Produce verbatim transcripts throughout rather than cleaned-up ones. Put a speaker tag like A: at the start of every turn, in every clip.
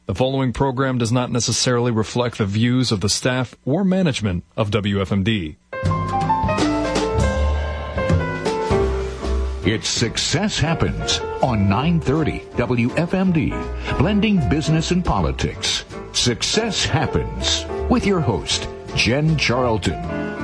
A: The following program does not necessarily reflect the views of the staff or management of W F M D.
B: It's Success Happens on nine thirty W F M D, blending business and politics. Success Happens with your host, Jen Charlton.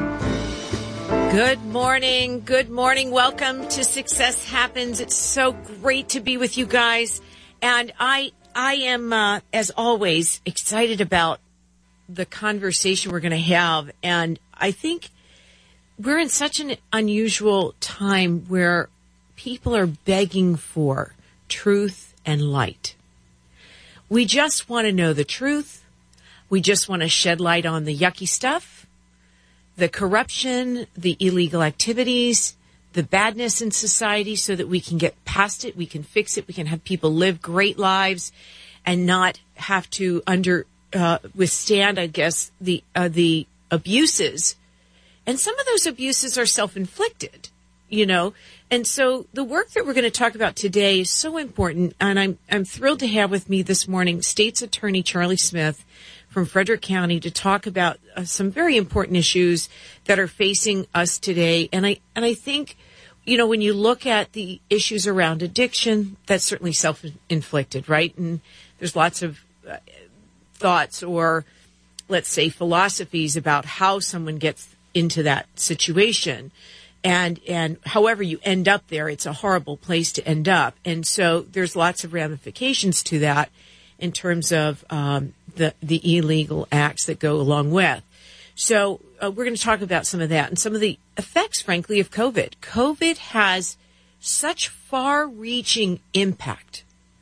C: Good morning. Good morning. Welcome to Success Happens. It's so great to be with you guys. And I I am, uh, as always, excited about the conversation we're going to have. And I think we're in such an unusual time where people are begging for truth and light. We just want to know the truth. We just want to shed light on the yucky stuff, the corruption, the illegal activities, the badness in society so that we can get past it, we can fix it, we can have people live great lives and not have to under uh, withstand, I guess, the uh, the abuses. And some of those abuses are self-inflicted, you know. And so the work that we're going to talk about today is so important, and I'm I'm thrilled to have with me this morning State's Attorney Charlie Smith from Frederick County to talk about uh, some very important issues that are facing us today. And I and I think, you know, when you look at the issues around addiction, that's certainly self-inflicted, right? And there's lots of uh, thoughts or, let's say, philosophies about how someone gets into that situation. And and however you end up there, it's a horrible place to end up. And so there's lots of ramifications to that in terms of um, the, the illegal acts that go along with. So uh, we're going to talk about some of that and some of the effects, frankly, of COVID. COVID has such far-reaching impact.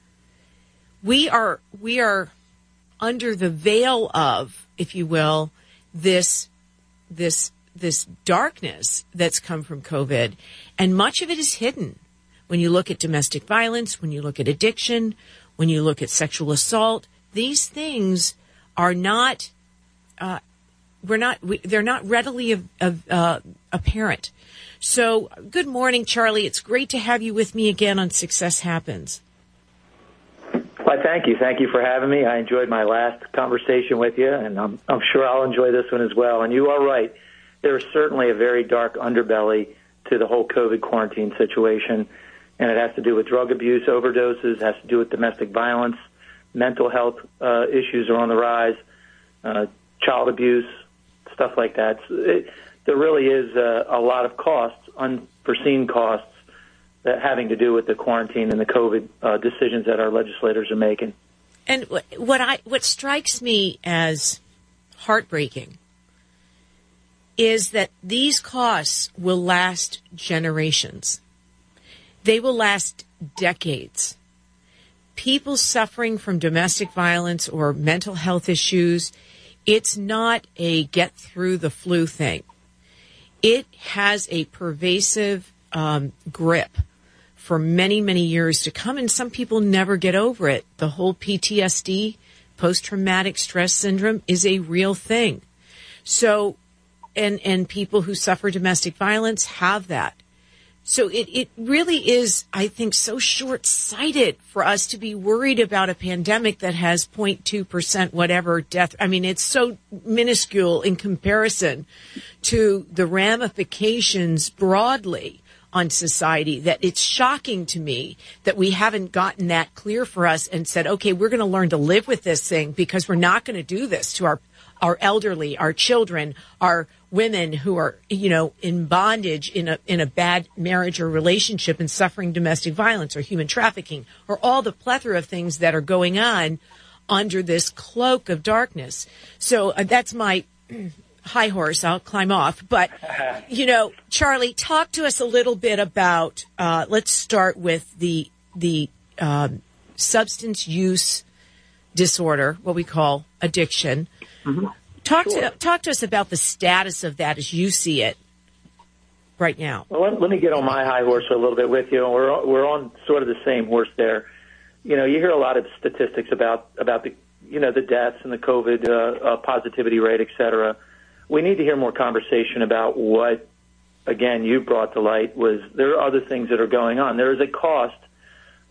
C: We are we are under the veil of, if you will, this this this darkness that's come from COVID, and much of it is hidden. When you look at domestic violence, when you look at addiction, when you look at sexual assault, these things are not. Uh, We're not, we, they're not readily uh, apparent. So, good morning, Charlie. It's great to have you with me again on Success Happens.
D: Well, thank you. Thank you for having me. I enjoyed my last conversation with you, and I'm, I'm sure I'll enjoy this one as well. And you are right. There is certainly a very dark underbelly to the whole COVID quarantine situation, and it has to do with drug abuse, overdoses, has to do with domestic violence, mental health uh, issues are on the rise, uh, child abuse, stuff like that. It, there really is a, a lot of costs, unforeseen costs, that having to do with the quarantine and the COVID uh, decisions that our legislators are making.
C: And what I what strikes me as heartbreaking is that these costs will last generations. They will last decades. People suffering from domestic violence or mental health issues, it's not a get through the flu thing. It has a pervasive um, grip for many, many years to come, and some people never get over it. The whole P T S D, post-traumatic stress syndrome, is a real thing. So, and and people who suffer domestic violence have that. So it, it really is, I think, so short-sighted for us to be worried about a pandemic that has zero point two percent whatever death. I mean, it's so minuscule in comparison to the ramifications broadly on society that it's shocking to me that we haven't gotten that clear for us and said, okay, we're going to learn to live with this thing because we're not going to do this to our our elderly, our children, our women who are, you know, in bondage in a in a bad marriage or relationship and suffering domestic violence or human trafficking or all the plethora of things that are going on under this cloak of darkness. So uh, that's my high horse. I'll climb off. But, you know, Charlie, talk to us a little bit about, uh, let's start with the the um, substance use disorder, what we call addiction. Mm-hmm. Talk sure. to talk to us about the status of that as you see it right now.
D: Well, let, let me get on my high horse a little bit with you. We're we're on sort of the same horse there. You know, you hear a lot of statistics about about the you know the deaths and the COVID uh, uh, positivity rate, et cetera. We need to hear more conversation about what, again, you brought to light was there are other things that are going on. There is a cost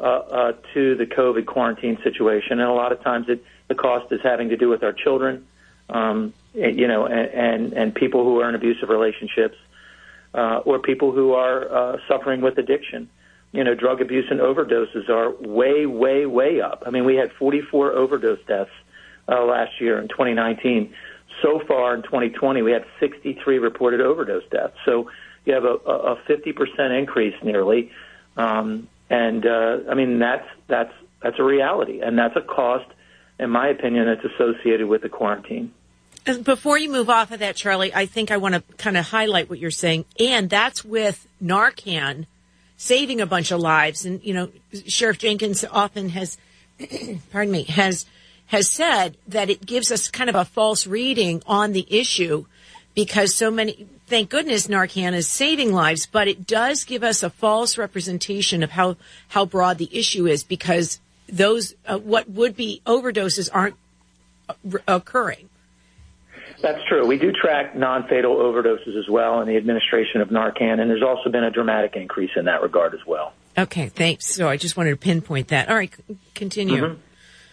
D: uh, uh, to the COVID quarantine situation, and a lot of times it, the cost is having to do with our children, um, you know, and, and, and people who are in abusive relationships, uh, or people who are uh, suffering with addiction. You know, drug abuse and overdoses are way, way, way up. I mean, we had forty-four overdose deaths uh, last year in twenty nineteen. So far in twenty twenty, we had sixty-three reported overdose deaths. So you have a, a fifty percent increase nearly. Um, and, uh, I mean, that's, that's, that's a reality. And that's a cost, in my opinion, that's associated with the quarantine.
C: Before you move off of that, Charlie, I think I want to kind of highlight what you're saying. And that's with Narcan saving a bunch of lives. And, you know, Sheriff Jenkins often has, pardon me, has has said that it gives us kind of a false reading on the issue because so many, thank goodness Narcan is saving lives, but it does give us a false representation of how, how broad the issue is because those, uh, what would be overdoses aren't r- occurring.
D: That's true. We do track non-fatal overdoses as well in the administration of Narcan, and there's also been a dramatic increase in that regard as well.
C: Okay, thanks. So I just wanted to pinpoint that. All right, c- continue.
D: Mm-hmm.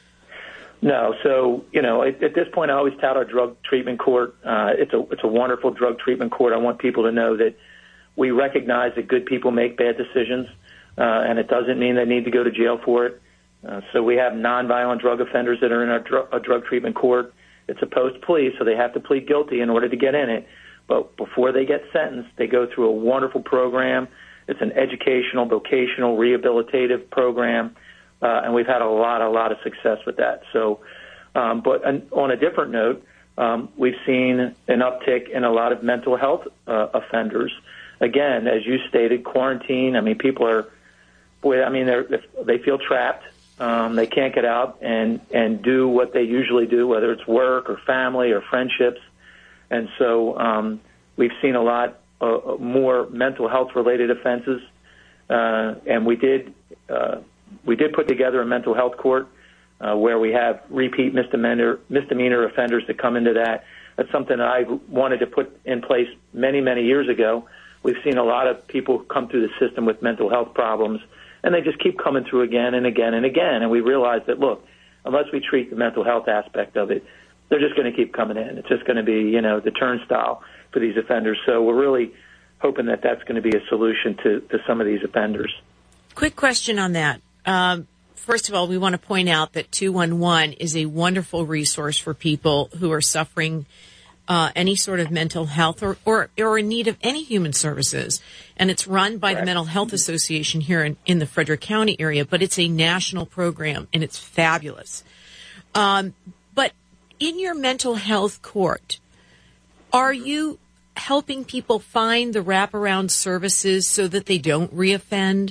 D: No, so, you know, at, at this point, I always tout our drug treatment court. Uh, it's a it's a wonderful drug treatment court. I want people to know that we recognize that good people make bad decisions, uh, and it doesn't mean they need to go to jail for it. Uh, so we have nonviolent drug offenders that are in our dr- a drug treatment court. It's a post-plea, so they have to plead guilty in order to get in it. But before they get sentenced, they go through a wonderful program. It's an educational, vocational, rehabilitative program. Uh, and we've had a lot, a lot of success with that. So, um, but on a different note, um, we've seen an uptick in a lot of mental health uh, offenders. Again, as you stated, quarantine. I mean, people are, boy, I mean, they're, they feel trapped. Um, they can't get out and, and do what they usually do, whether it's work or family or friendships. And so um, we've seen a lot uh, more mental health related offenses. Uh, and we did. Uh, We did put together a mental health court uh, where we have repeat misdemeanor misdemeanor offenders that come into that. That's something that I wanted to put in place many, many years ago. We've seen a lot of people come through the system with mental health problems, and they just keep coming through again and again and again. And we realize that, look, unless we treat the mental health aspect of it, they're just going to keep coming in. It's just going to be, you know, the turnstile for these offenders. So we're really hoping that that's going to be a solution to, to some of these offenders.
C: Quick question on that. Um, first of all, we want to point out that two one one is a wonderful resource for people who are suffering uh, any sort of mental health or, or, or in need of any human services. And it's run by Correct. the Mental Health Association here in, in the Frederick County area, but it's a national program, and it's fabulous. Um, but in your mental health court, are you helping people find the wraparound services so that they don't reoffend?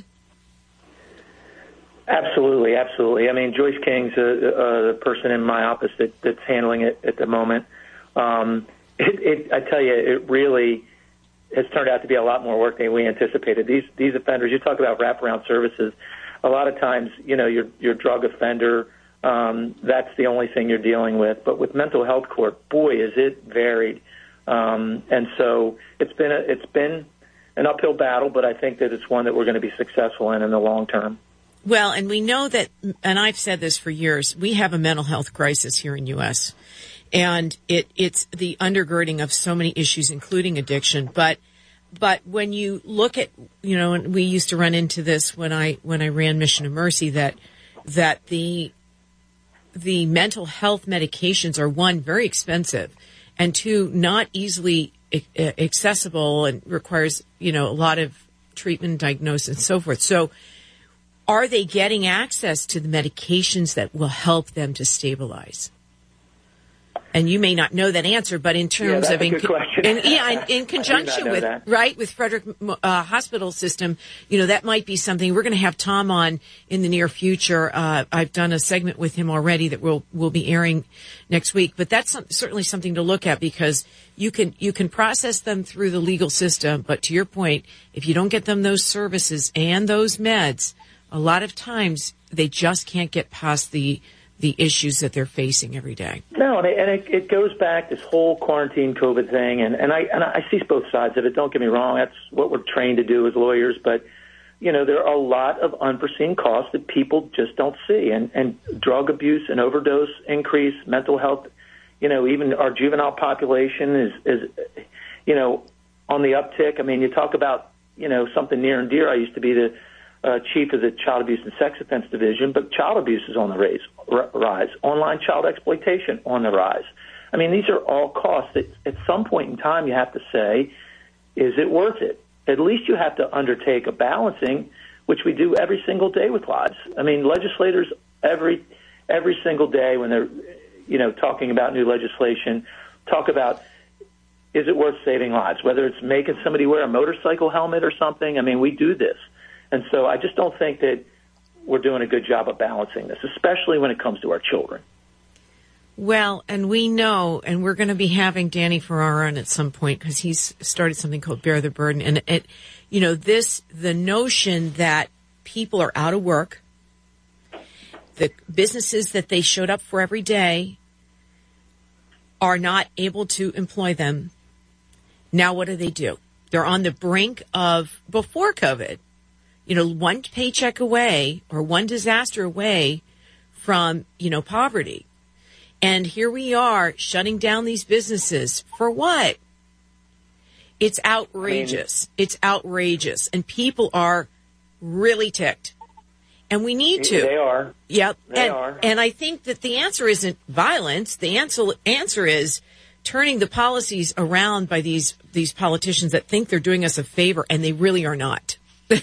D: Absolutely, absolutely. I mean, Joyce King's uh, uh, the person in my office that, that's handling it at the moment. Um, it, it, I tell you, it really has turned out to be a lot more work than we anticipated. These these offenders, you talk about wraparound services. A lot of times, you know, your your drug offender, um, that's the only thing you're dealing with. But with mental health court, boy, is it varied. Um, and so it's been a, it's been an uphill battle, but I think that it's one that we're going to be successful in in the long term.
C: Well, and we know that, and I've said this for years, we have a mental health crisis here in U S And it, it's the undergirding of so many issues, including addiction. But, but when you look at, you know, and we used to run into this when I, when I ran Mission of Mercy, that, that the, the mental health medications are, one, very expensive, and two, not easily accessible and requires, you know, a lot of treatment, diagnosis, and so forth. So, are they getting access to the medications that will help them to stabilize? And you may not know that answer, but in terms
D: yeah,
C: of in,
D: a good question.
C: in, yeah, in, in conjunction with
D: that.
C: right with Frederick uh, Hospital System, you know, that might be something. We're going to have Tom on in the near future. Uh, I've done a segment with him already that will will be airing next week. But that's some, certainly something to look at, because you can you can process them through the legal system, but to your point, if you don't get them those services and those meds, a lot of times they just can't get past the the issues that they're facing every day.
D: No, and, it, and it, it goes back, this whole quarantine COVID thing, and, and I and I see both sides of it. Don't get me wrong, that's what we're trained to do as lawyers, but you know, there are a lot of unforeseen costs that people just don't see. And, and drug abuse and overdose increase, mental health, you know, even our juvenile population is, is, you know, on the uptick. I mean, you talk about, you know, something near and dear. I used to be the uh, chief of the Child Abuse and Sex Offense Division, but child abuse is on the raise, r- rise. Online child exploitation on the rise. I mean, these are all costs that at some point in time you have to say, is it worth it? At least you have to undertake a balancing, which we do every single day with lives. I mean, legislators every every single day when they're, you know, talking about new legislation, talk about, is it worth saving lives? Whether it's making somebody wear a motorcycle helmet or something. I mean, we do this. And so I just don't think that we're doing a good job of balancing this, especially when it comes to our children.
C: Well, and we know, and we're going to be having Danny Ferrara on at some point because he's started something called Bear the Burden. And it, you know, this, the notion that people are out of work, the businesses that they showed up for every day are not able to employ them. Now, what do they do? They're on the brink of, before COVID, you know, one paycheck away or one disaster away from, you know, poverty. And here we are shutting down these businesses for what? It's outrageous. I mean, it's outrageous. And people are really ticked. And we need to.
D: They are.
C: Yep.
D: They
C: and,
D: are.
C: And I think that the answer isn't violence. The answer answer is turning the policies around by these these politicians that think they're doing us a favor, and they really are not.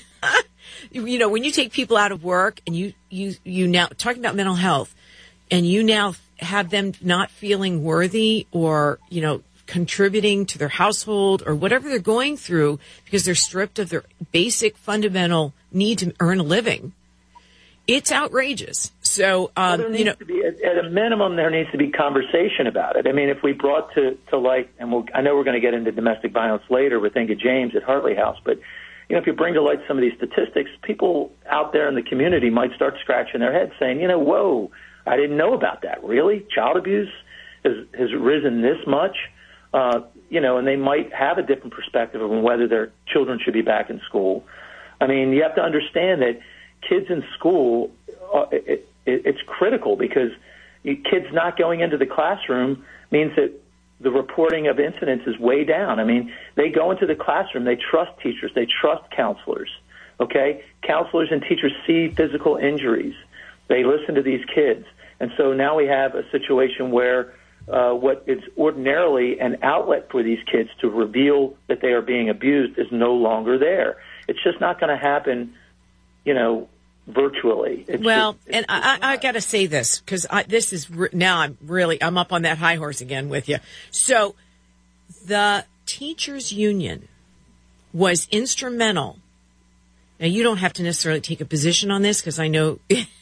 C: You know, when you take people out of work and you, you, you now, talking about mental health, and you now have them not feeling worthy or, you know, contributing to their household or whatever they're going through because they're stripped of their basic fundamental need to earn a living. It's outrageous. So, um,
D: well,
C: you know,
D: to be, at, at a minimum, there needs to be conversation about it. I mean, if we brought to, to light, and we'll, I know we're going to get into domestic violence later with Inga James at Hartley House, but, you know, if you bring to light some of these statistics, people out there in the community might start scratching their heads saying, you know, whoa, I didn't know about that. Really? Child abuse has, has risen this much? Uh, you know, and they might have a different perspective on whether their children should be back in school. I mean, you have to understand that kids in school, uh, it, it, it's critical because kids not going into the classroom means that the reporting of incidents is way down. I mean, they go into the classroom, they trust teachers, they trust counselors, okay? Counselors and teachers see physical injuries. They listen to these kids. And so now we have a situation where uh, what is ordinarily an outlet for these kids to reveal that they are being abused is no longer there. It's just not going to happen, you know, virtually. It's
C: well,
D: just, it's,
C: and
D: it's
C: I, I got to say this because this is re- now I'm really I'm up on that high horse again with you. So the teachers union was instrumental. Now you don't have to necessarily take a position on this because I know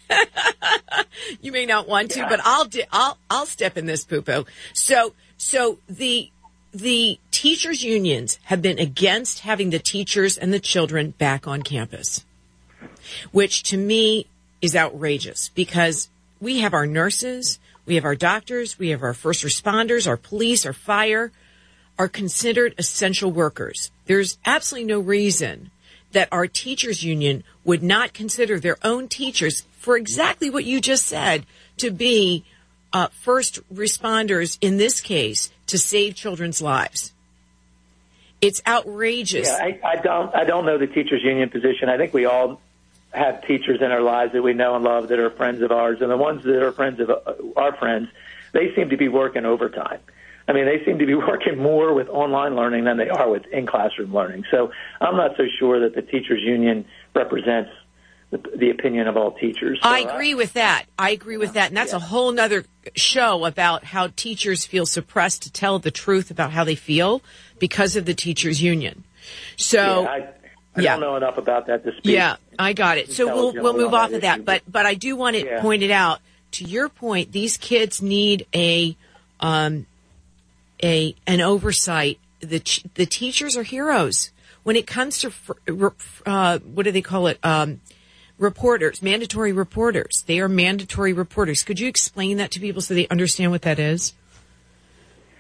C: you may not want to, yeah. but I'll di- I'll I'll step in this poo-poo. So so the the teachers unions have been against having the teachers and the children back on campus, which to me is outrageous because we have our nurses, we have our doctors, we have our first responders, our police, our fire are considered essential workers. There's absolutely no reason that our teachers union would not consider their own teachers for exactly what you just said to be uh, first responders in this case to save children's lives. It's outrageous.
D: Yeah, I, I don't I don't know the teachers union position. I think we all have teachers in our lives that we know and love that are friends of ours, and the ones that are friends of uh, our friends, they seem to be working overtime. I mean, they seem to be working more with online learning than they are with in-classroom learning. So I'm not so sure that the teachers union represents the, the opinion of all teachers. So
C: I agree I, with that. I agree with that. And that's yeah. a whole nother show about how teachers feel suppressed to tell the truth about how they feel because of the teachers union. So
D: yeah, I, I
C: yeah.
D: don't know enough about that to speak.
C: Yeah, I got it. So we'll we'll move off of that. But but I do want to yeah. point it out. To your point, these kids need a um, a an oversight. The the teachers are heroes when it comes to uh, what do they call it? Um, reporters, mandatory reporters. They are mandatory reporters. Could you explain that to people so they understand what that is?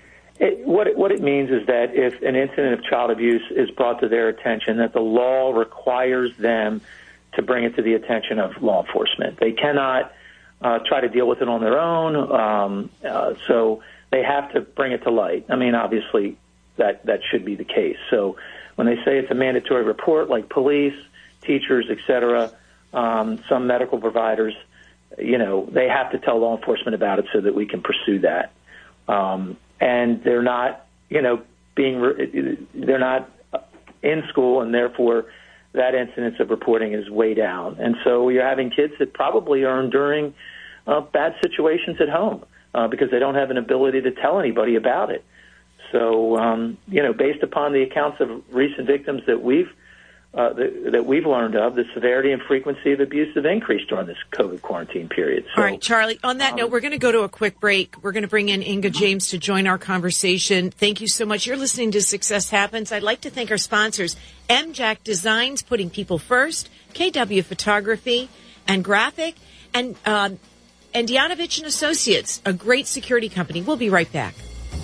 D: it, what it, what it means is that if an incident of child abuse is brought to their attention, that the law requires them to bring it to the attention of law enforcement. They cannot uh, try to deal with it on their own, um, uh, so they have to bring it to light. I mean, obviously, that, that should be the case. So when they say it's a mandatory report, like police, teachers, et cetera, um, some medical providers, you know, they have to tell law enforcement about it so that we can pursue that. Um, and they're not, you know, being, they're not in school, and therefore that incidence of reporting is way down. And so you're having kids that probably are enduring uh, bad situations at home uh, because they don't have an ability to tell anybody about it. So, um, you know, based upon the accounts of recent victims that we've Uh, that, that we've learned of, the severity and frequency of abuse have increased during this COVID quarantine period. So,
C: all right, Charlie, on that um, note, we're going to go to a quick break. We're going to bring in Inga James to join our conversation. Thank you so much. You're listening to Success Happens. I'd like to thank our sponsors, M Jack Designs, putting people first, K W Photography and Graphic, and, uh, and Dianovich and Associates, a great security company. We'll be right back.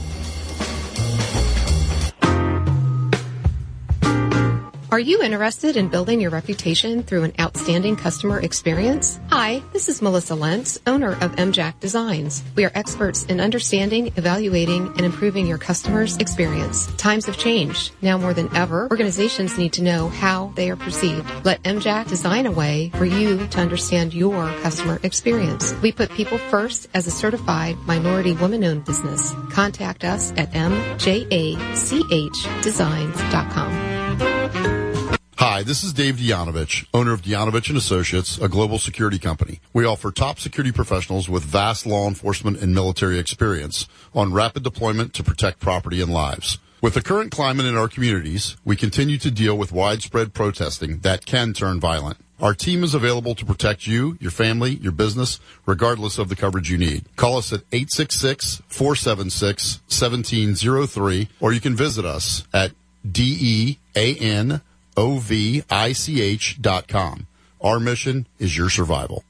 E: Are you interested in building your reputation through an outstanding customer experience? Hi, this is Melissa Lentz, owner of M Jack Designs. We are experts in understanding, evaluating, and improving your customer's experience. Times have changed. Now more than ever, organizations need to know how they are perceived. Let M Jack design a way for you to understand your customer experience. We put people first as a certified minority woman-owned business. Contact us at m j a c h designs dot com.
F: Hi, this is Dave Dianovich, owner of Dianovich and Associates, a global security company. We offer top security professionals with vast law enforcement and military experience on rapid deployment to protect property and lives. With the current climate in our communities, we continue to deal with widespread protesting that can turn violent. Our team is available to protect you, your family, your business, regardless of the coverage you need. Call us at eight six six, four seven six, one seven zero three, or you can visit us at D E A N O V I C H dot com. Our mission is your survival.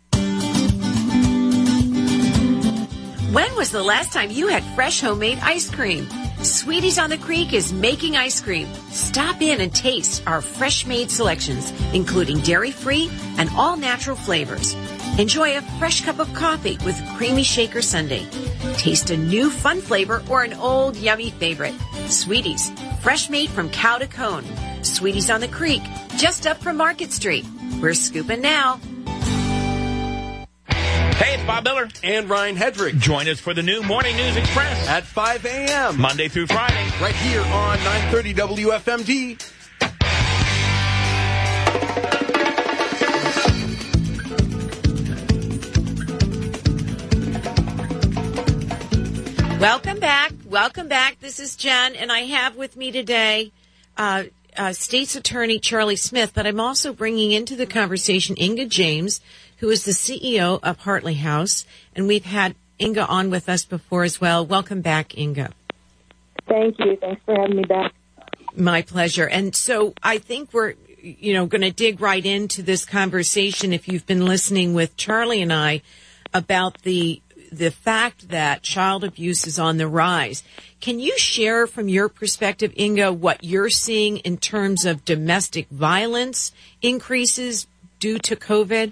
C: When was the last time you had fresh homemade ice cream? Sweeties on the Creek is making ice cream. Stop in and taste our fresh-made selections, including dairy-free and all-natural flavors. Enjoy a fresh cup of coffee with a creamy shaker sundae. Taste a new fun flavor or an old yummy favorite. Sweeties, fresh made from cow to cone. Sweeties on the Creek, just up from Market Street. We're scooping now.
G: Hey, it's Bob Miller
H: and Ryan Hedrick.
G: Join us for the new Morning News Express
H: at five a.m.
G: Monday through Friday,
H: right here on nine thirty W F M D.
C: Welcome back. Welcome back. This is Jen, and I have with me today uh, uh, State's Attorney Charlie Smith, but I'm also bringing into the conversation Inga James, who is the C E O of Hartley House, and we've had Inga on with us before as well. Welcome back, Inga.
I: Thank you. Thanks for having me back.
C: My pleasure. And so I think we're, you know, going to dig right into this conversation, if you've been listening with Charlie and I, about the the fact that child abuse is on the rise. Can you share from your perspective, Inga, what you're seeing in terms of domestic violence increases due to COVID?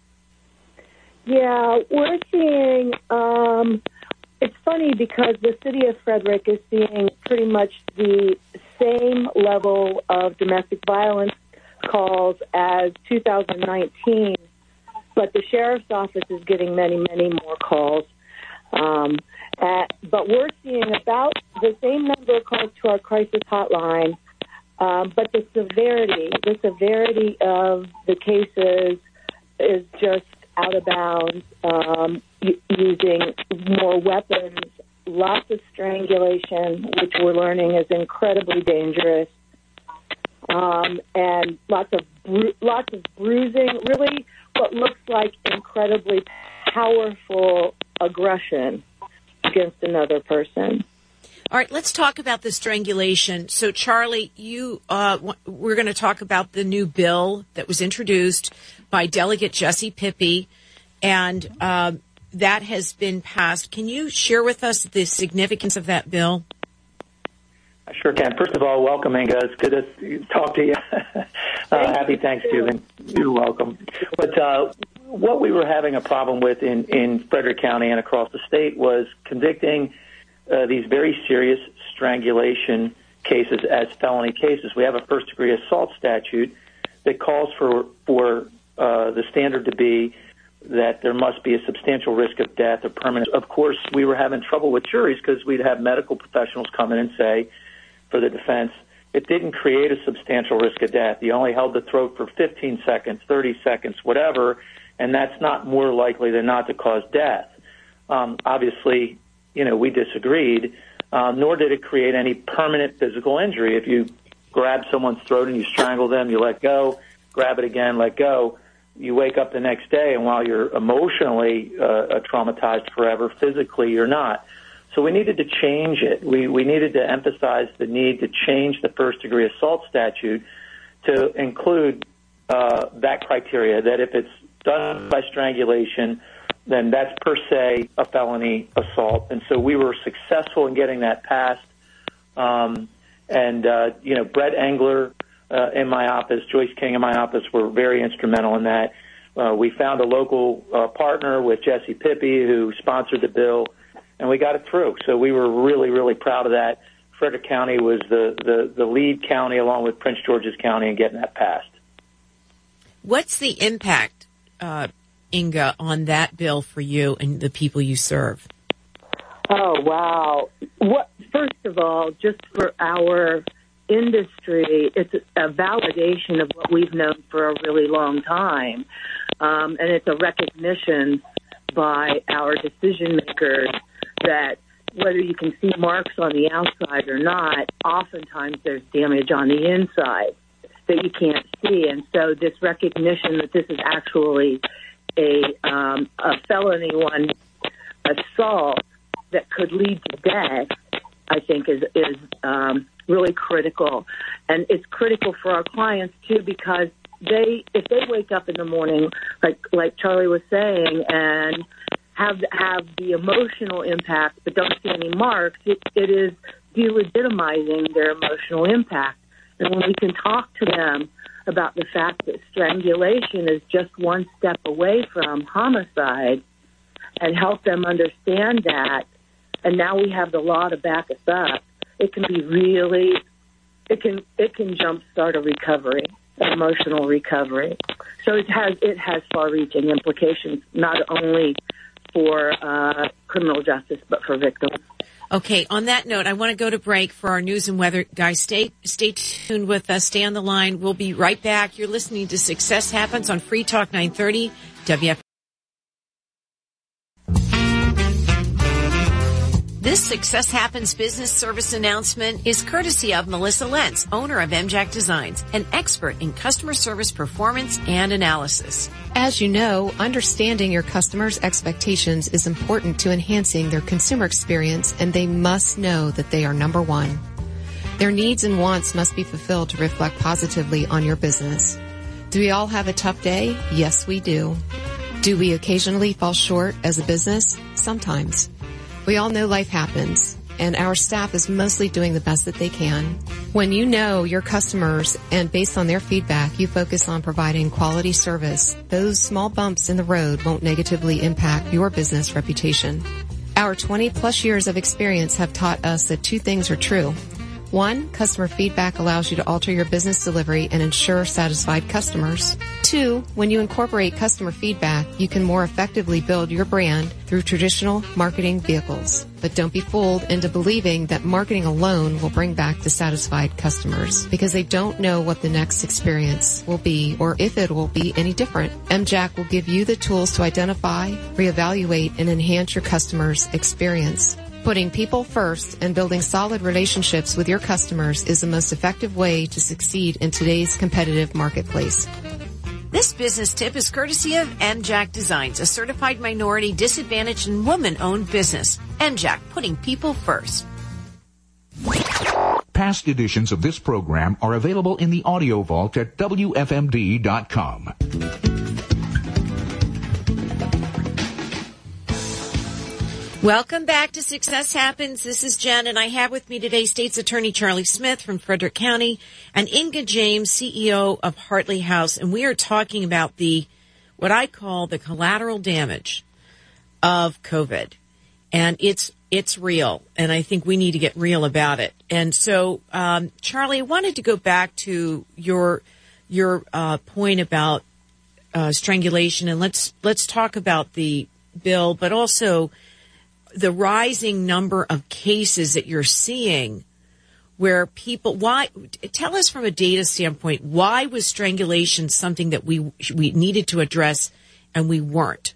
I: Yeah, we're seeing, um, it's funny because the city of Frederick is seeing pretty much the same level of domestic violence calls as two thousand nineteen, but the sheriff's office is getting many, many more calls. Um, at, but we're seeing about the same number of calls to our crisis hotline, um, but the severity, the severity of the cases is just out of bounds, um, using more weapons, lots of strangulation, which we're learning is incredibly dangerous, um, and lots of bru- lots of bruising, really what looks like incredibly powerful aggression against another person.
C: All right, let's talk about the strangulation. So, Charlie, you uh, we're going to talk about the new bill that was introduced by Delegate Jesse Pippy, and uh, that has been passed. Can you share with us the significance of that bill?
D: Sure can. First of all, welcome, Inga. It's good to talk to you. uh, happy Thanksgiving. You're welcome. But uh, what we were having a problem with in, in Frederick County and across the state was convicting uh, these very serious strangulation cases as felony cases. We have a first-degree assault statute that calls for, for uh, the standard to be that there must be a substantial risk of death or permanent. Of course, we were having trouble with juries because we'd have medical professionals come in and say, for the defense, it didn't create a substantial risk of death. You only held the throat for fifteen seconds, thirty seconds, whatever, and that's not more likely than not to cause death. Um, obviously, you know, we disagreed, uh, nor did it create any permanent physical injury. If you grab someone's throat and you strangle them, you let go, grab it again, let go, you wake up the next day, and while you're emotionally uh, traumatized forever, physically you're not. So we needed to change it. We, we needed to emphasize the need to change the first-degree assault statute to include uh, that criteria, that if it's done by strangulation, then that's per se a felony assault. And so we were successful in getting that passed. Um, and, uh, you know, Brett Engler uh, in my office, Joyce King in my office were very instrumental in that. Uh, we found a local uh, partner with Jesse Pippy who sponsored the bill, and we got it through. So we were really, really proud of that. Frederick County was the, the, the lead county along with Prince George's County in getting that passed.
C: What's the impact, uh, Inga, on that bill for you and the people you serve?
I: Oh, wow. What, first of all, just for our industry, it's a validation of what we've known for a really long time. Um, and it's a recognition by our decision makers that whether you can see marks on the outside or not, oftentimes there's damage on the inside that you can't see. And so this recognition that this is actually a, um, a felony one assault that could lead to death, I think is, is um, really critical. And it's critical for our clients, too, because they, if they wake up in the morning, like like Charlie was saying, and have have the emotional impact but don't see any marks, it, it is delegitimizing their emotional impact. And when we can talk to them about the fact that strangulation is just one step away from homicide and help them understand that, and now we have the law to back us up, it can be really, it can it can jumpstart a recovery, an emotional recovery. So it has it has far-reaching implications, not only for uh, criminal justice, but for victims.
C: Okay, on that note, I want to go to break for our news and weather. Guys, stay stay tuned with us. Stay on the line. We'll be right back. You're listening to Success Happens on Free Talk nine thirty W F M. This Success Happens business service announcement is courtesy of Melissa Lentz, owner of M Jack Designs, an expert in customer service performance and analysis.
E: As you know, understanding your customers' expectations is important to enhancing their consumer experience, and they must know that they are number one. Their needs and wants must be fulfilled to reflect positively on your business. Do we all have a tough day? Yes, we do. Do we occasionally fall short as a business? Sometimes. We all know life happens, and our staff is mostly doing the best that they can. When you know your customers and based on their feedback, you focus on providing quality service, those small bumps in the road won't negatively impact your business reputation. Our twenty plus years of experience have taught us that two things are true. One, customer feedback allows you to alter your business delivery and ensure satisfied customers. Two, when you incorporate customer feedback, you can more effectively build your brand through traditional marketing vehicles. But don't be fooled into believing that marketing alone will bring back dissatisfied customers, because they don't know what the next experience will be or if it will be any different. M Jack will give you the tools to identify, reevaluate, and enhance your customers' experience. Putting people first and building solid relationships with your customers is the most effective way to succeed in today's competitive marketplace.
C: This business tip is courtesy of M Jack Designs, a certified minority, disadvantaged, and woman-owned business. M Jack, putting people first.
B: Past editions of this program are available in the audio vault at W F M D dot com.
C: Welcome back to Success Happens. This is Jen, and I have with me today State's Attorney Charlie Smith from Frederick County and Inga James, C E O of Hartley House. And we are talking about the, what I call the collateral damage of COVID. And it's, it's real. And I think we need to get real about it. And so, um, Charlie, I wanted to go back to your, your, uh, point about, uh, strangulation. And let's, let's talk about the bill, but also the rising number of cases that you're seeing where people, why, tell us from a data standpoint, why was strangulation something that we we needed to address and we weren't?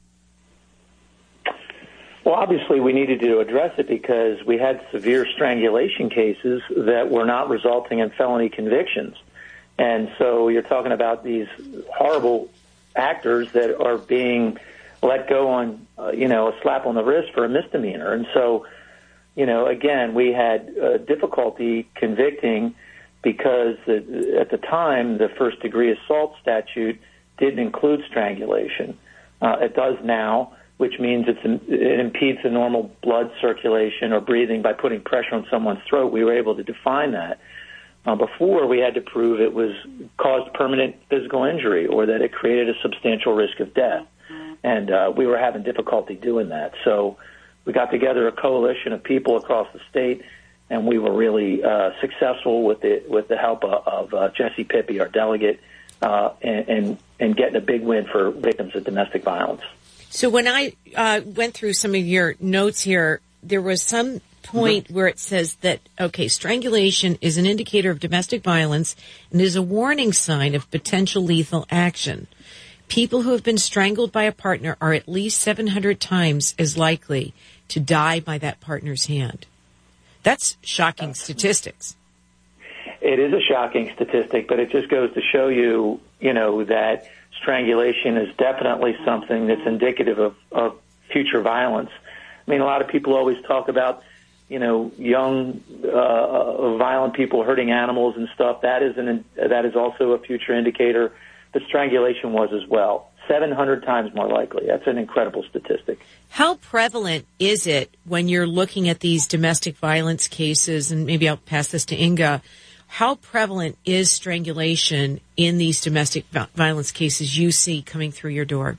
D: Well, obviously we needed to address it because we had severe strangulation cases that were not resulting in felony convictions. And so you're talking about these horrible actors that are being let go on, uh, you know, a slap on the wrist for a misdemeanor. And so, you know, again, we had uh, difficulty convicting because the, at the time the first degree assault statute didn't include strangulation. Uh, it does now, which means it's, it impedes the normal blood circulation or breathing by putting pressure on someone's throat. We were able to define that. Uh, before, we had to prove it was caused permanent physical injury or that it created a substantial risk of death. And uh, we were having difficulty doing that. So we got together a coalition of people across the state, and we were really uh, successful with the with the help of, of uh, Jesse Pippi, our delegate, uh, and, and, and getting a big win for victims of domestic violence.
C: So when I uh, went through some of your notes here, there was some point mm-hmm. where it says that, okay, strangulation is an indicator of domestic violence and is a warning sign of potential lethal action. People who have been strangled by a partner are at least seven hundred times as likely to die by that partner's hand. That's shocking statistics.
D: It is a shocking statistic, but it just goes to show you, you know, that strangulation is definitely something that's indicative of, of future violence. I mean, a lot of people always talk about, you know, young, uh, violent people hurting animals and stuff. That is an, that is also a future indicator. But strangulation was as well. seven hundred times more likely. That's an incredible statistic.
C: How prevalent is it when you're looking at these domestic violence cases, and maybe I'll pass this to Inga, how prevalent is strangulation in these domestic violence cases you see coming through your door?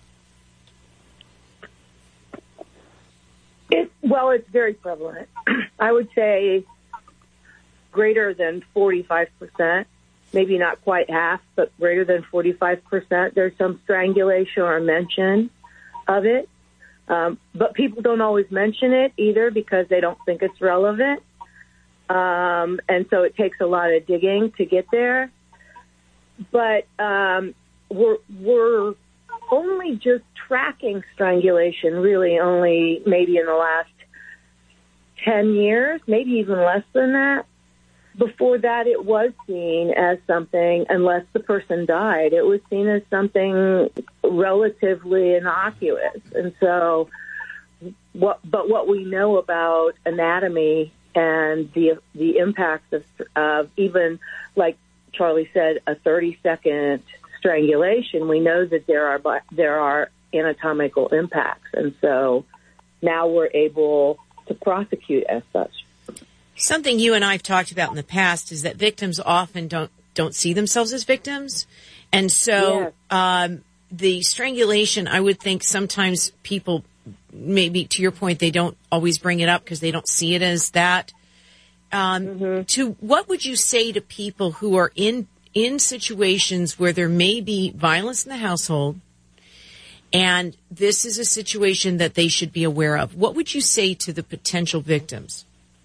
I: It, well, it's very prevalent. I would say greater than forty-five percent. Maybe not quite half, but greater than forty-five percent. There's some strangulation or mention of it. Um, but people don't always mention it either because they don't think it's relevant. Um, and so it takes a lot of digging to get there. But um, we're, we're only just tracking strangulation really only maybe in the last ten years, maybe even less than that. Before that, it was seen as something, unless the person died, it was seen as something relatively innocuous. And so, what, but what we know about anatomy and the the impacts of, of even, like Charlie said, a thirty-second strangulation, we know that there are there are anatomical impacts. And so now we're able to prosecute as such.
C: Something you and I have talked about in the past is that victims often don't don't see themselves as victims. And so
I: yes.
C: um, the strangulation, I would think sometimes people, maybe to your point, they don't always bring it up because they don't see it as that. Um, mm-hmm. To what would you say to people who are in, in situations where there may be violence in the household and this is a situation that they should be aware of? What would you say to the potential victims?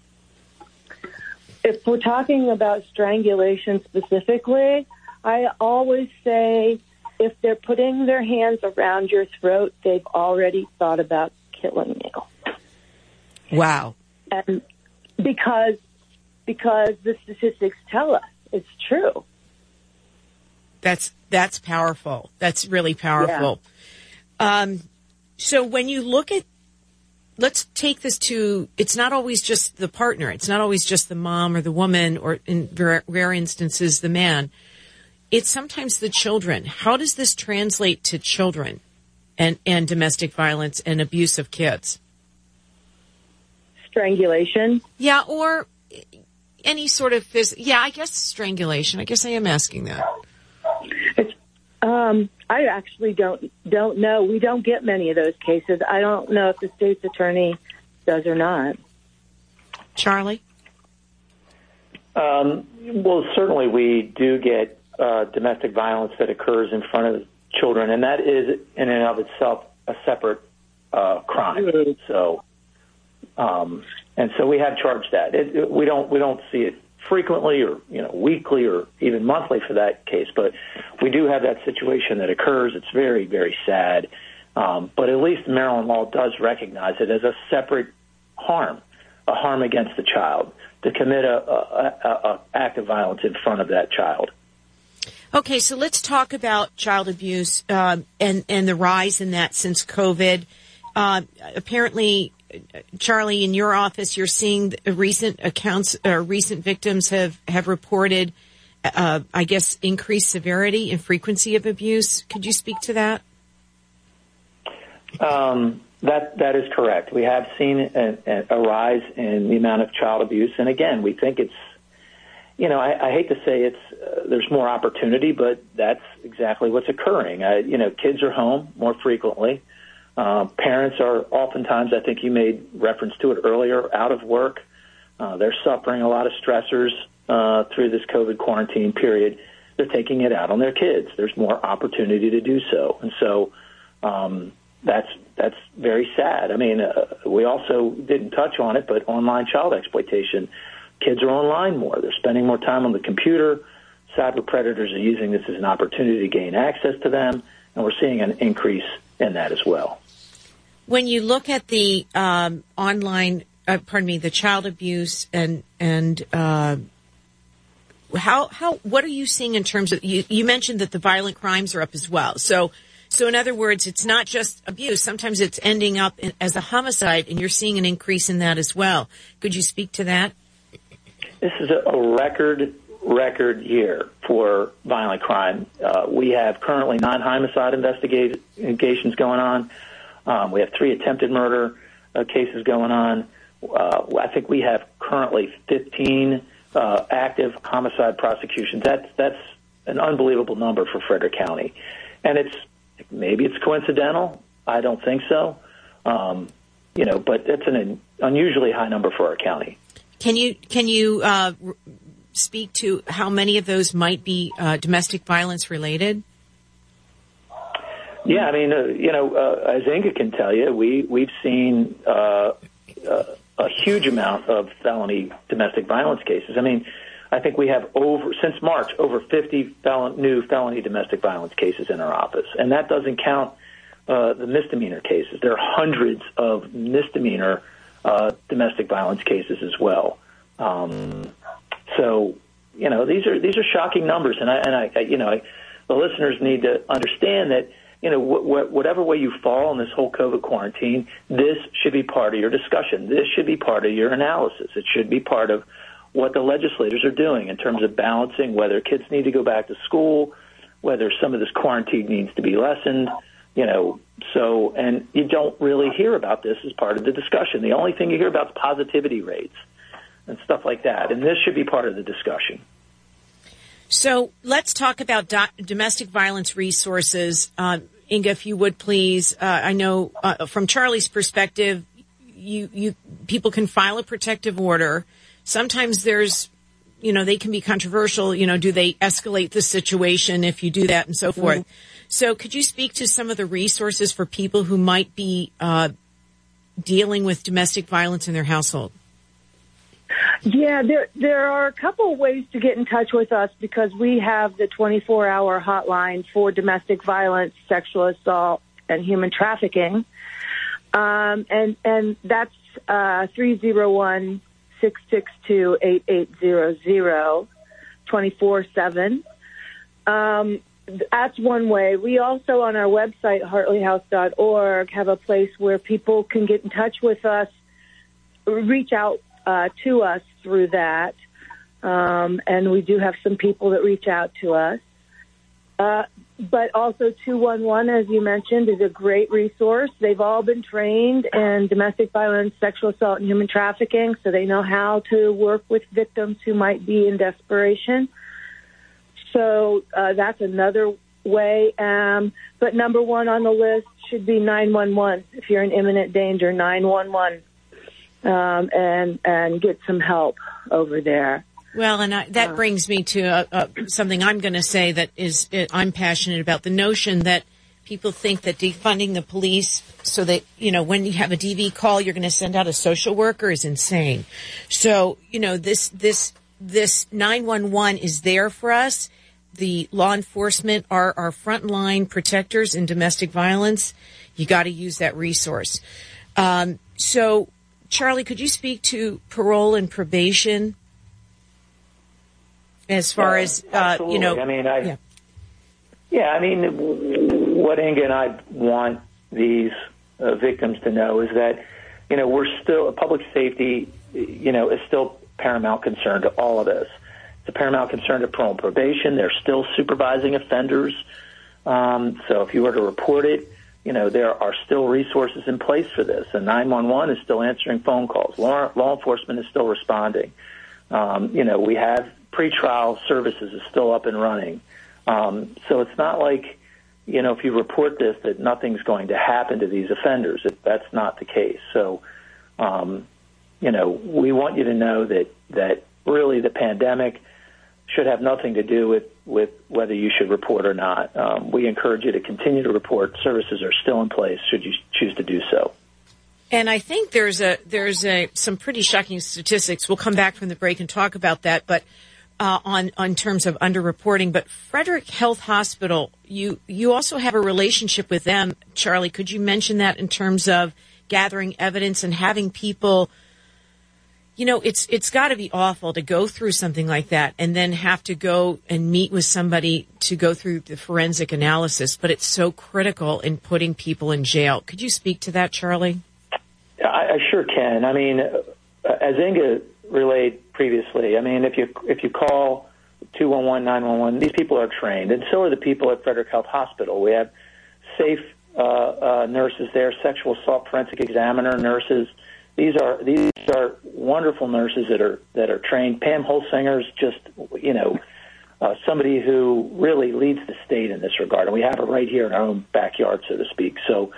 I: If we're talking about strangulation specifically, I always say if they're putting their hands around your throat, they've already thought about killing you.
C: Wow.
I: And because because the statistics tell us it's true.
C: That's that's powerful. That's really powerful. Yeah. Um, so when you look at Let's take this to, it's not always just the partner. It's not always just the mom or the woman or in rare, rare instances, the man. It's sometimes the children. How does this translate to children and, and domestic violence and abuse of kids?
I: strangulation.
C: Yeah, or any sort of phys- yeah, I guess strangulation. I guess I am asking that.
I: It's um, I actually don't don't know. We don't get many of those cases. I don't know if the state's attorney does or not.
C: Charlie?
D: Um, well, certainly we do get uh, domestic violence that occurs in front of children, and that is in and of itself a separate uh, crime. Mm-hmm. So, um, and so we have charged that. It, it, we don't we don't see it frequently, or you know, weekly, or even monthly for that case, but we do have that situation that occurs. It's very, very sad, um, but at least Maryland law does recognize it as a separate harm, a harm against the child, to commit a, a, a, a act of violence in front of that child.
C: Okay, so let's talk about child abuse uh, and and the rise in that since COVID. Uh, apparently, Charlie, in your office, you're seeing recent accounts, or uh, recent victims have have reported, uh, I guess, increased severity and frequency of abuse. Could you speak to that? Um,
D: that that is correct. We have seen a, a rise in the amount of child abuse, and again, we think it's, you know, I, I hate to say it's uh, there's more opportunity, but that's exactly what's occurring. Uh, you know, kids are home more frequently. Uh, parents are oftentimes, I think you made reference to it earlier, out of work. Uh, they're suffering a lot of stressors uh, through this COVID quarantine period. They're taking it out on their kids. There's more opportunity to do so, and so um, that's that's very sad. I mean, uh, we also didn't touch on it, but online child exploitation. Kids are online more. They're spending more time on the computer. Cyber predators are using this as an opportunity to gain access to them, and we're seeing an increase in that as well.
C: When you look at the um, online, uh, pardon me, the child abuse and and uh, how how what are you seeing in terms of, you, you mentioned that the violent crimes are up as well. So so in other words, it's not just abuse. Sometimes it's ending up in, as a homicide, and you're seeing an increase in that as well. Could you speak to that?
D: This is a record record year for violent crime. Uh, we have currently nine homicide investigations going on. Um, we have three attempted murder uh, cases going on. Uh, I think we have currently fifteen uh, active homicide prosecutions. That's that's an unbelievable number for Frederick County, and it's maybe it's coincidental. I don't think so. Um, you know, but it's an unusually high number for our county.
C: Can you can you uh, speak to how many of those might be uh, domestic violence related?
D: Yeah, I mean, uh, you know, uh, as Inga can tell you, we we've seen uh, uh, a huge amount of felony domestic violence cases. I mean, I think we have over since March over fifty felon, new felony domestic violence cases in our office, and that doesn't count uh, the misdemeanor cases. There are hundreds of misdemeanor Uh, domestic violence cases as well. Um, so, you know, these are these are shocking numbers, and I and I, I you know, I, the listeners need to understand that, you know, wh- wh- whatever way you fall in this whole COVID quarantine, this should be part of your discussion. This should be part of your analysis. It should be part of what the legislators are doing in terms of balancing whether kids need to go back to school, whether some of this quarantine needs to be lessened. You know, so, and you don't really hear about this as part of the discussion. The only thing you hear about is positivity rates and stuff like that, and this should be part of the discussion.
C: So let's talk about do- domestic violence resources. Uh, Inga, if you would please, uh, I know uh, from Charlie's perspective, you, you people can file a protective order. Sometimes there's, you know, they can be controversial. You know, do they escalate the situation if you do that and so forth? Mm-hmm. So could you speak to some of the resources for people who might be uh, dealing with domestic violence in their household?
I: Yeah, there there are a couple of ways to get in touch with us, because we have the twenty-four hour hotline for domestic violence, sexual assault, and human trafficking. Um, and, and that's uh, three oh one, six six two, eight eight zero zero, twenty-four seven. Um That's one way. We also, on our website, hartley house dot org, have a place where people can get in touch with us, reach out uh, to us through that. Um, and we do have some people that reach out to us. Uh, but also two one one, as you mentioned, is a great resource. They've all been trained in domestic violence, sexual assault, and human trafficking, so they know how to work with victims who might be in desperation. So uh, that's another way. Um, but number one on the list should be nine one one. If you're in imminent danger, nine one one, um, and and get some help over there.
C: Well, and I, that brings me to uh, uh, something I'm going to say that is uh, I'm passionate about. The notion that people think that defunding the police so that, you know, when you have a D V call, you're going to send out a social worker is insane. So, you know, this this this nine one one is there for us. The law enforcement are our frontline protectors in domestic violence. You got to use that resource. Um, so, Charlie, could you speak to parole and probation? As far
D: yeah,
C: as, uh, you know,
D: I mean, I,
C: yeah.
D: yeah, I mean, what Inga and I want these uh, victims to know is that, you know, we're still, public safety, you know, is still paramount concern to all of this. It's a paramount concern to parole and probation. They're still supervising offenders. Um, so if you were to report it, you know, there are still resources in place for this. And nine one one is still answering phone calls. Law, law enforcement is still responding. Um, you know, we have pretrial services is still up and running. Um, so it's not like, you know, if you report this, that nothing's going to happen to these offenders. It, that's not the case. So, um, you know, we want you to know that, that really the pandemic should have nothing to do with, with whether you should report or not. Um, we encourage you to continue to report. Services are still in place should you choose to do so.
C: And I think there's a there's a some pretty shocking statistics. We'll come back from the break and talk about that. But uh, on on terms of underreporting, but Frederick Health Hospital, you you also have a relationship with them, Charlie. Could you mention that in terms of gathering evidence and having people? You know, it's it's got to be awful to go through something like that and then have to go and meet with somebody to go through the forensic analysis. But it's so critical in putting people in jail. Could you speak to that, Charlie?
D: I, I sure can. I mean, as Inga relayed previously, I mean, if you if you call two one one, nine one one, these people are trained, and so are the people at Frederick Health Hospital. We have safe uh, uh, nurses there, sexual assault forensic examiner nurses. These are these are wonderful nurses that are that are trained. Pam Holsinger's just, you know, uh, somebody who really leads the state in this regard, and we have her right here in our own backyard, so to speak. So.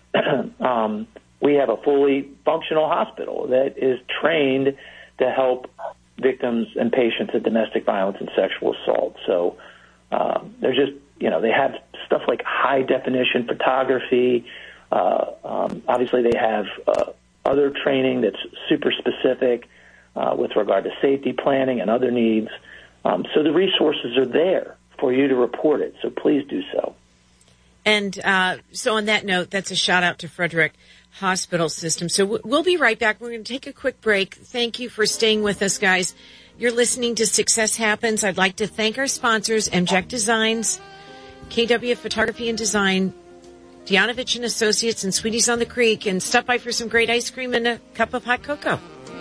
D: um, We have a fully functional hospital that is trained to help victims and patients of domestic violence and sexual assault. So um, they're just, you know, they have stuff like high definition photography. Uh, um, obviously, they have uh, other training that's super specific uh, with regard to safety planning and other needs. Um, so the resources are there for you to report it. So please do so.
C: And uh, so on that note, that's a shout out to Frederick Hospital System. So we'll be right back. We're going to take a quick break. Thank you for staying with us, guys. You're listening to Success Happens. I'd like to thank our sponsors, M J A C Designs, K W Photography and Design, Dianovich and Associates, and Sweeties on the Creek, and stop by for some great ice cream and a cup of hot cocoa.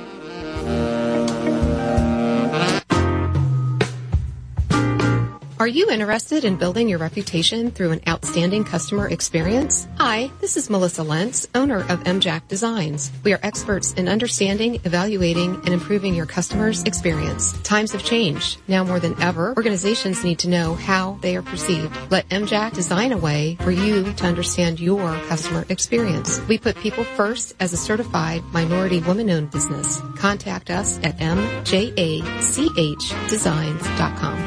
E: Are you interested in building your reputation through an outstanding customer experience? Hi, this is Melissa Lentz, owner of M J A C Designs. We are experts in understanding, evaluating, and improving your customer's experience. Times have changed. Now more than ever, organizations need to know how they are perceived. Let M J A C design a way for you to understand your customer experience. We put people first as a certified minority woman-owned business. Contact us at m j a c h designs dot com.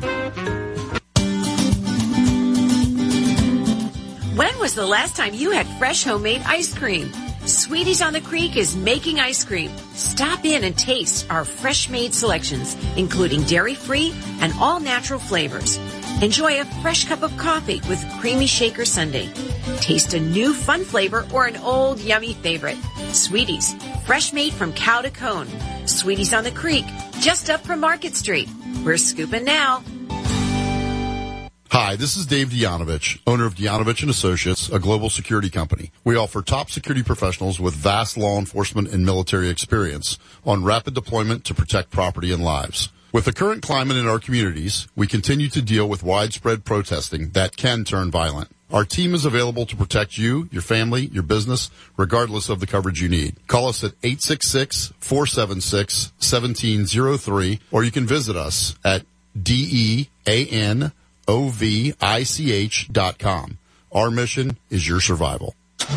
C: When was the last time you had fresh homemade ice cream? Sweeties on the Creek is making ice cream. Stop in and taste our fresh-made selections, including dairy-free and all-natural flavors. Enjoy a fresh cup of coffee with creamy shaker sundae. Taste a new fun flavor or an old yummy favorite. Sweeties, fresh made from cow to cone. Sweeties on the Creek, just up from Market Street. We're scooping now.
F: Hi, this is Dave Dianovich, owner of Dianovich and Associates, a global security company. We offer top security professionals with vast law enforcement and military experience on rapid deployment to protect property and lives. With the current climate in our communities, we continue to deal with widespread protesting that can turn violent. Our team is available to protect you, your family, your business, regardless of the coverage you need. Call us at eight six six, four seven six, one seven zero three, or you can visit us at D E A N O V I C H dot com. Our mission is your survival.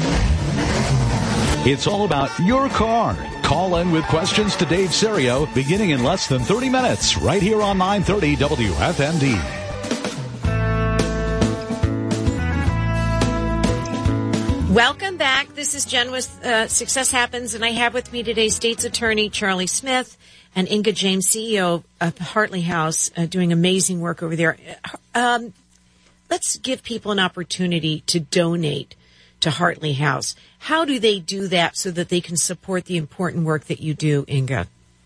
B: It's all about your car. Call in with questions to Dave Serio beginning in less than thirty minutes right here on nine thirty W F M D.
C: Welcome back. This is Jen with uh, Success Happens, and I have with me today State's Attorney Charlie Smith and Inga James, C E O of Hartley House, uh, doing amazing work over there. Um, let's give people an opportunity to donate to Hartley House. How do they do that so that they can support the important work that you do, Inga?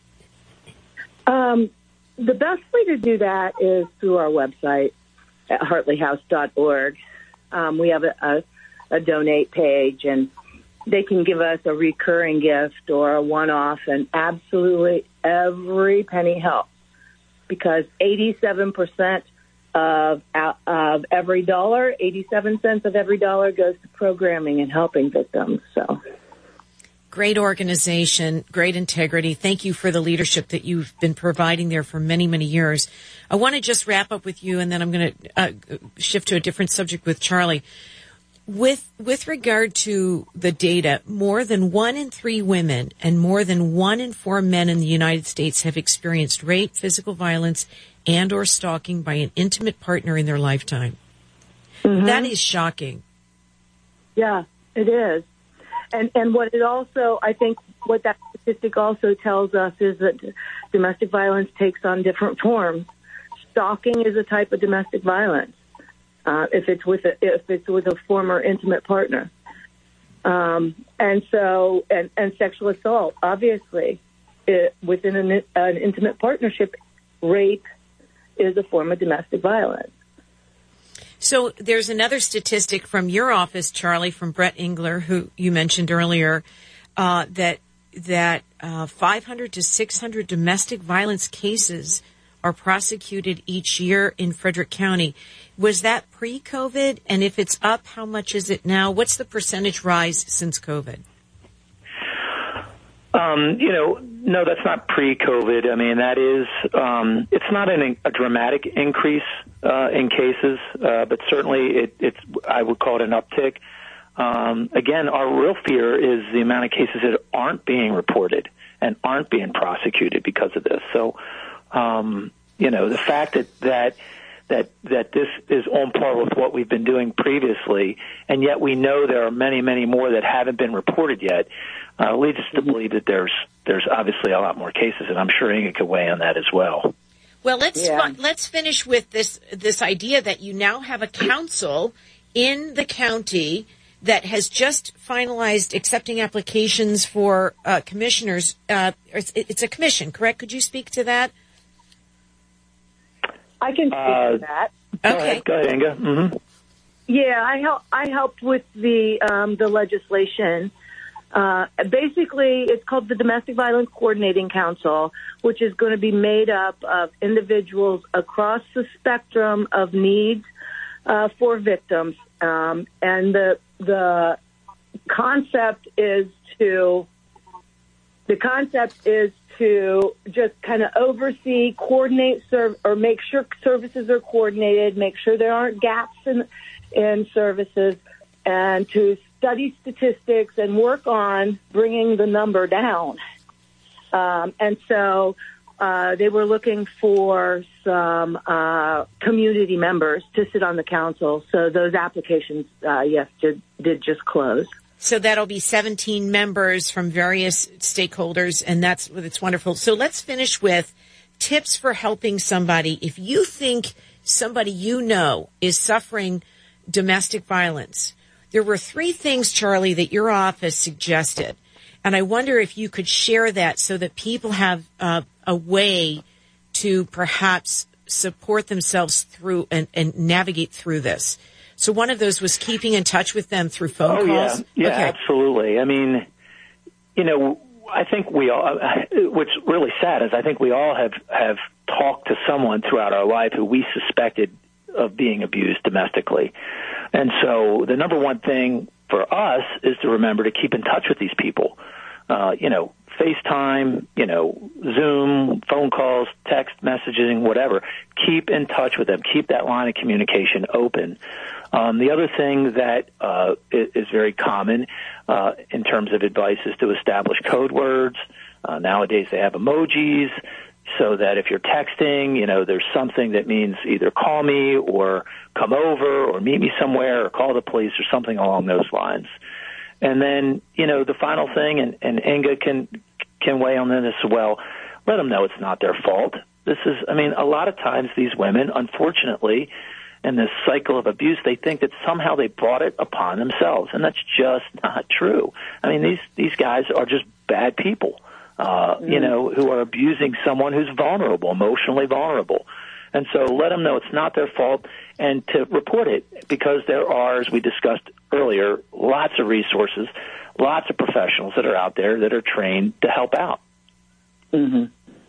I: Um, the best way to do that is through our website at hartley house dot org. Um, we have a, a, a donate page, and they can give us a recurring gift or a one-off, and absolutely every penny helps, because eighty-seven percent of of every dollar, eighty-seven cents of every dollar goes to programming and helping victims. So,
C: great organization, great integrity. Thank you for the leadership that you've been providing there for many, many years. I want to just wrap up with you, and then I'm going to uh, shift to a different subject with Charlie. With with regard to the data, more than one in three women and more than one in four men in the United States have experienced rape, physical violence, and or stalking by an intimate partner in their lifetime. Mm-hmm. That is shocking.
I: Yeah, it is. And and what it also, I think, what that statistic also tells us is that domestic violence takes on different forms. Stalking is a type of domestic violence. Uh, if it's with a, if it's with a former intimate partner, um, and so and, and sexual assault, obviously, it, within an, an intimate partnership, rape is a form of domestic violence.
C: So there's another statistic from your office, Charlie, from Brett Engler, who you mentioned earlier, uh, that that uh, five hundred to six hundred domestic violence cases are prosecuted each year in Frederick County. Was that pre-COVID? And if it's up, how much is it now? What's the percentage rise since COVID?
D: Um, you know, no, that's not pre-COVID. I mean, that is, um, it's not an, a dramatic increase uh, in cases, uh, but certainly it, it's, I would call it an uptick. Um, again, our real fear is the amount of cases that aren't being reported and aren't being prosecuted because of this. So, um, you know, the fact that, that that that this is on par with what we've been doing previously, and yet we know there are many, many more that haven't been reported yet, uh, leads us to believe that there's there's obviously a lot more cases, and I'm sure Inga could weigh on that as well.
C: Well, let's
I: Yeah.
C: let's finish with this this idea that you now have a council in the county that has just finalized accepting applications for uh, commissioners. Uh, it's, it's a commission, correct? Could you speak to that?
I: I can speak
D: Uh,
I: to that.
D: Go
C: Okay.
D: ahead, go ahead, Inga. Mm-hmm.
I: Yeah, I help. I helped with the um, the legislation. Uh, basically, it's called the Domestic Violence Coordinating Council, which is going to be made up of individuals across the spectrum of needs uh, for victims, um, and the the concept is to the concept is to just kind of oversee, coordinate, serve, or make sure services are coordinated, make sure there aren't gaps in in services, and to study statistics and work on bringing the number down. Um, and so uh, they were looking for some uh, community members to sit on the council. So those applications, uh, yes, did, did just close.
C: So that'll be seventeen members from various stakeholders, and that's it's wonderful. So let's finish with tips for helping somebody. If you think somebody you know is suffering domestic violence, there were three things, Charlie, that your office suggested, and I wonder if you could share that so that people have uh, a way to perhaps support themselves through and, and navigate through this. So one of those was keeping in touch with them through phone
D: oh,
C: calls?
D: yeah, yeah,
C: Okay.
D: absolutely. I mean, you know, I think we all, what's really sad is I think we all have, have talked to someone throughout our life who we suspected of being abused domestically. And so the number one thing for us is to remember to keep in touch with these people. Uh, you know, FaceTime, you know, Zoom, phone calls, text messaging, whatever. Keep in touch with them. Keep that line of communication open. Um, the other thing that uh, is very common uh, in terms of advice is to establish code words. Uh, nowadays they have emojis, so that if you're texting, you know, there's something that means either call me or come over or meet me somewhere or call the police or something along those lines. And then, you know, the final thing, and, and Inga can can weigh on this as well, let them know it's not their fault. This is, I mean, a lot of times these women, unfortunately, in this cycle of abuse, they think that somehow they brought it upon themselves, and that's just not true. I mean, these, these guys are just bad people, uh, mm-hmm. you know, who are abusing someone who's vulnerable, emotionally vulnerable. And so let them know it's not their fault, and to report it, because there are, as we discussed earlier, lots of resources, lots of professionals that are out there that are trained to help out.
I: Mm-hmm.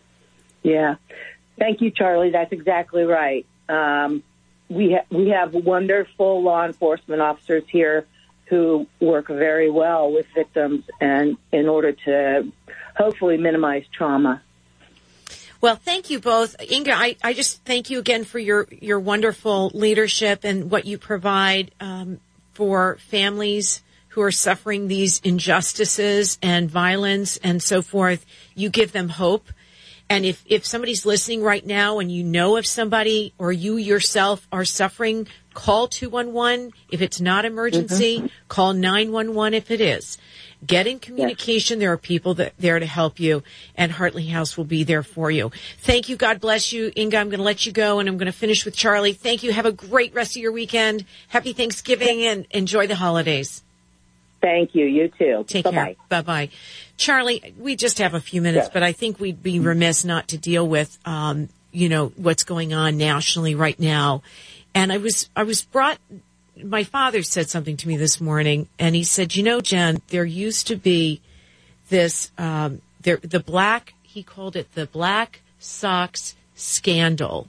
I: Yeah. Thank you, Charlie. That's exactly right. Um, we, ha- we have wonderful law enforcement officers here who work very well with victims and in order to hopefully minimize trauma.
C: Well, thank you both. Inga, I, I just thank you again for your, your wonderful leadership and what you provide um, for families who are suffering these injustices and violence and so forth. You give them hope. And if, if somebody's listening right now and you know of somebody or you yourself are suffering, call two one one. If it's not emergency, mm-hmm. call nine one one if it is. Get in communication. Yes. There are people that there to help you, and Hartley House will be there for you. Thank you. God bless you. Inga, I'm going to let you go, and I'm going to finish with Charlie. Thank you. Have a great rest of your weekend. Happy Thanksgiving, and enjoy the holidays.
I: Thank you. You too.
C: Take
I: Bye-bye.
C: care. Bye-bye. Charlie, we just have a few minutes, yes. but I think we'd be remiss not to deal with, um, you know, what's going on nationally right now. And I was, I was brought, my father said something to me this morning, and he said, you know, Jen, there used to be this, um, there, the black, he called it the Black Sox scandal.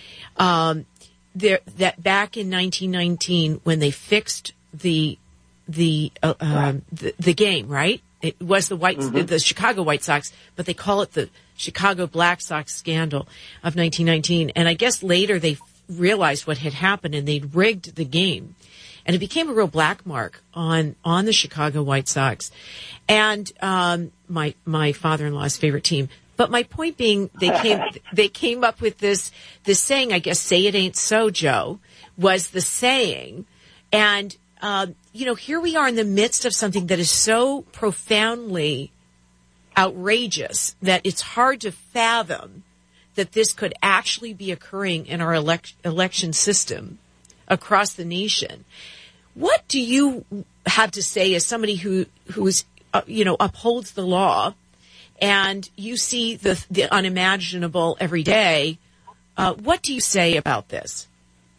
C: Um, there, that back in nineteen nineteen, when they fixed the, the, uh, um, the, the game, right? It was the White, mm-hmm. the, the Chicago White Sox, but they call it the Chicago Black Sox scandal of nineteen nineteen. And I guess later they realized what had happened and they'd rigged the game, and it became a real black mark on, on the Chicago White Sox and, um, my, my father-in-law's favorite team. But my point being, they came, they came up with this, this saying, I guess, say it ain't so, Joe, was the saying. And, um, you know, here we are in the midst of something that is so profoundly outrageous that it's hard to fathom that this could actually be occurring in our elect- election system across the nation. What do you have to say as somebody who who's uh, you know upholds the law, and you see the the unimaginable every day? Uh, what do you say about this?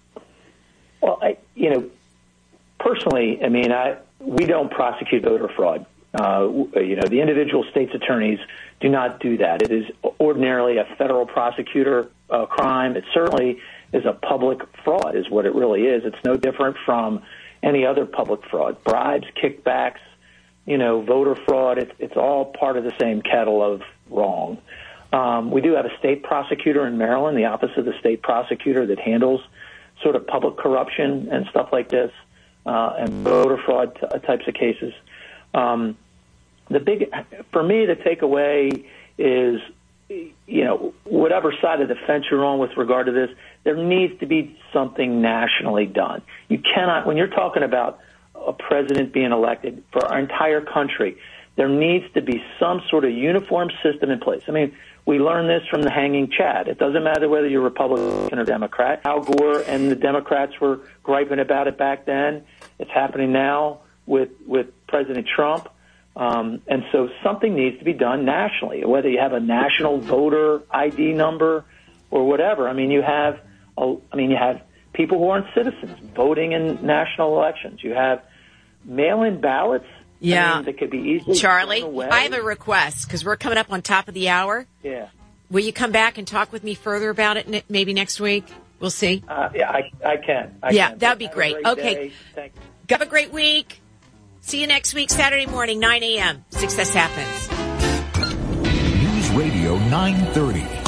D: Well, I, you know, personally, I mean, I we don't prosecute voter fraud. Uh, you know, the individual state's attorneys do not do that. It is ordinarily a federal prosecutor uh, crime. It certainly is a public fraud, is what it really is. It's no different from any other public fraud. Bribes, kickbacks, you know, voter fraud, it's, it's all part of the same kettle of wrong. Um, we do have a state prosecutor in Maryland, the office of the state prosecutor, that handles sort of public corruption and stuff like this, uh, and voter fraud t- types of cases. Um, the big, for me, the takeaway is, you know, whatever side of the fence you're on with regard to this, there needs to be something nationally done. You cannot, when you're talking about a president being elected for our entire country, there needs to be some sort of uniform system in place. I mean, we learned this from the hanging Chad. It doesn't matter whether you're Republican or Democrat. Al Gore and the Democrats were griping about it back then. It's happening now with with President Trump. Um, and so something needs to be done nationally, whether you have a national voter I D number or whatever. I mean, you have, a, I mean, you have people who aren't citizens voting in national elections. You have mail-in ballots.
C: Yeah.
D: I mean, that could be easily
C: Charlie,
D: thrown away.
C: I have a request because we're coming up on top of the hour.
D: Yeah.
C: Will you come back and talk with me further about it ne- maybe next week? We'll see.
D: Uh, yeah, I, I can. I
C: yeah,
D: can.
C: that would be
D: Have a
C: great.
D: great
C: Okay.
D: day. Thank you.
C: Have a great week. See you next week, Saturday morning, nine a.m. Success Happens.
B: News Radio nine thirty.